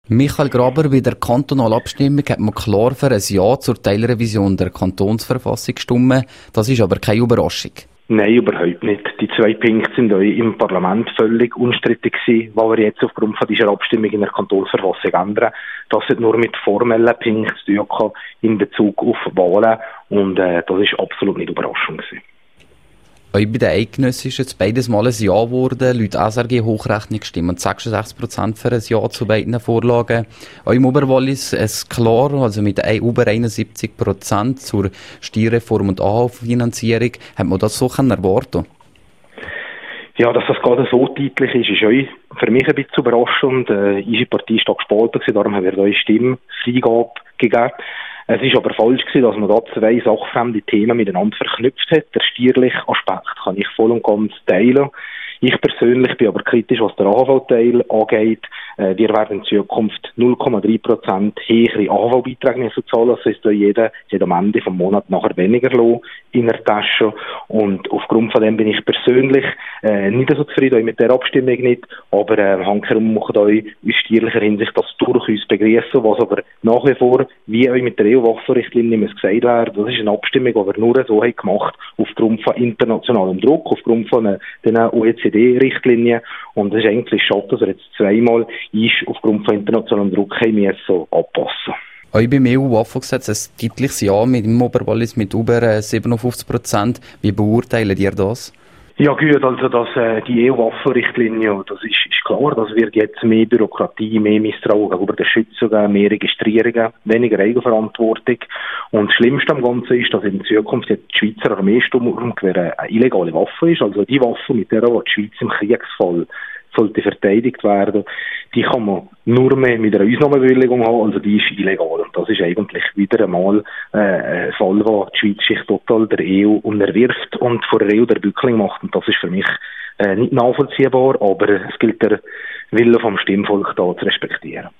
Michael Graber, bei der kantonalen Abstimmung hat man klar für ein Ja zur Teilrevision der Kantonsverfassung gestimmt. Das ist aber keine Überraschung. Nein, überhaupt nicht. Die 2 Punkte sind auch im Parlament völlig unstrittig gewesen, weil wir jetzt aufgrund von dieser Abstimmung in der Kantonsverfassung ändern. Das hat nur mit formellen Punkten zu tun gehabt in Bezug auf Wahlen und das ist absolut nicht überraschend gewesen. Auch bei den Eidgenössen ist jetzt beides Mal ein Ja geworden. Laut SRG Hochrechnung stimmen 66% für ein Ja zu beiden Vorlagen. Auch im Oberwallis ist klar, also mit über 71% zur Steuerreform und AHV-Finanzierung. Hat man das so erwarten? Ja, dass das gerade so deutlich ist auch für mich ein bisschen überraschend. Unsere Partei war gespalten, darum haben wir da eine Stimmfreigabe gegeben. Es ist aber falsch gewesen, dass man da 2 sachfremde Themen miteinander verknüpft hat. Der steuerliche Aspekt kann ich voll und ganz teilen. Ich persönlich bin aber kritisch, was der AHV-Teil angeht. Wir werden in Zukunft 0,3% höhere AHV-Beiträge zahlen. Das heisst, jeder am Ende vom Monat nachher weniger Lohn in der Tasche. Und aufgrund von dem bin ich persönlich nicht so zufrieden mit der Abstimmung nicht. Aber hankerum macht euch in steuerlicher Hinsicht das durchaus begrüßen, was aber nach wie vor, wie euch mit der EU-Waffenrichtlinie gesagt werden, das ist eine Abstimmung, die wir nur so haben gemacht, aufgrund von internationalem Druck, aufgrund von den OECD-Richtlinien. Und es ist eigentlich schade, dass wir jetzt zweimal aufgrund von internationalem Druck haben so anpassen. Auch beim EU-Waffengesetz ein deutliches Ja mit dem Oberwallis mit über 57%. Wie beurteilen ihr das? Ja gut, also dass die EU-Waffenrichtlinie, das ist klar, das wird jetzt mehr Bürokratie, mehr Misstrauen gegenüber den Schützungen, mehr Registrierungen, weniger Eigenverantwortung. Und das Schlimmste am Ganzen ist, dass in Zukunft jetzt die Schweizer Armeesturmgewehr eine illegale Waffe ist. Also die Waffe, mit der die Schweiz im Kriegsfall sollte verteidigt werden, die kann man nur mehr mit einer Ausnahmebewilligung haben, also die ist illegal. Und das ist eigentlich wieder einmal ein Fall, wo die Schweiz sich total der EU unterwirft und vor der EU der Bückling macht. Und das ist für mich nicht nachvollziehbar, aber es gilt der Wille vom Stimmvolk da zu respektieren.